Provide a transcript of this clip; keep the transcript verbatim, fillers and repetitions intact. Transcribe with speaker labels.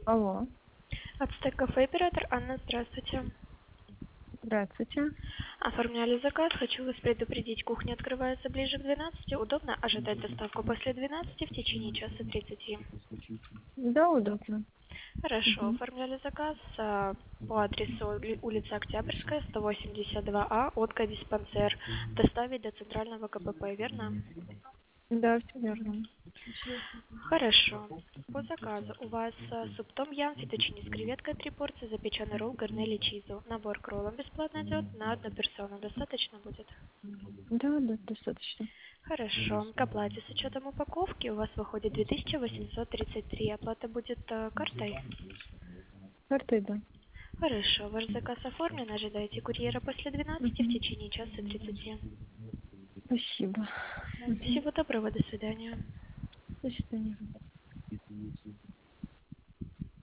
Speaker 1: Алло.
Speaker 2: Ацтек кафе, оператор Анна, здравствуйте.
Speaker 1: Здравствуйте.
Speaker 2: Оформляли заказ, хочу вас предупредить, кухня открывается ближе к двенадцати, удобно ожидать доставку после двенадцати в течение часа тридцати.
Speaker 1: Да, удобно.
Speaker 2: Хорошо,
Speaker 1: Мгм.
Speaker 2: оформляли заказ а, по адресу ули- улица Октябрьская, сто восемьдесят два А, Отка, диспансер. Доставить до центрального КПП, верно?
Speaker 1: Да, все верно.
Speaker 2: Хорошо. По заказу у вас а, суп том ям, фетучини с креветкой, три порции, запеченный ролл, гарнели чизу. Набор к роллам бесплатно идет, на одну персону достаточно будет?
Speaker 1: Да, да, достаточно.
Speaker 2: Хорошо. К оплате с учетом упаковки у вас выходит две тысячи восемьсот тридцать три. Оплата будет э, картой?
Speaker 1: Картой, да.
Speaker 2: Хорошо. Ваш заказ оформлен. Ожидайте курьера после двенадцати в
Speaker 1: Мгм.
Speaker 2: течение часа тридцати.
Speaker 1: Спасибо. Мгм.
Speaker 2: Всего доброго. До свидания.
Speaker 1: До свидания.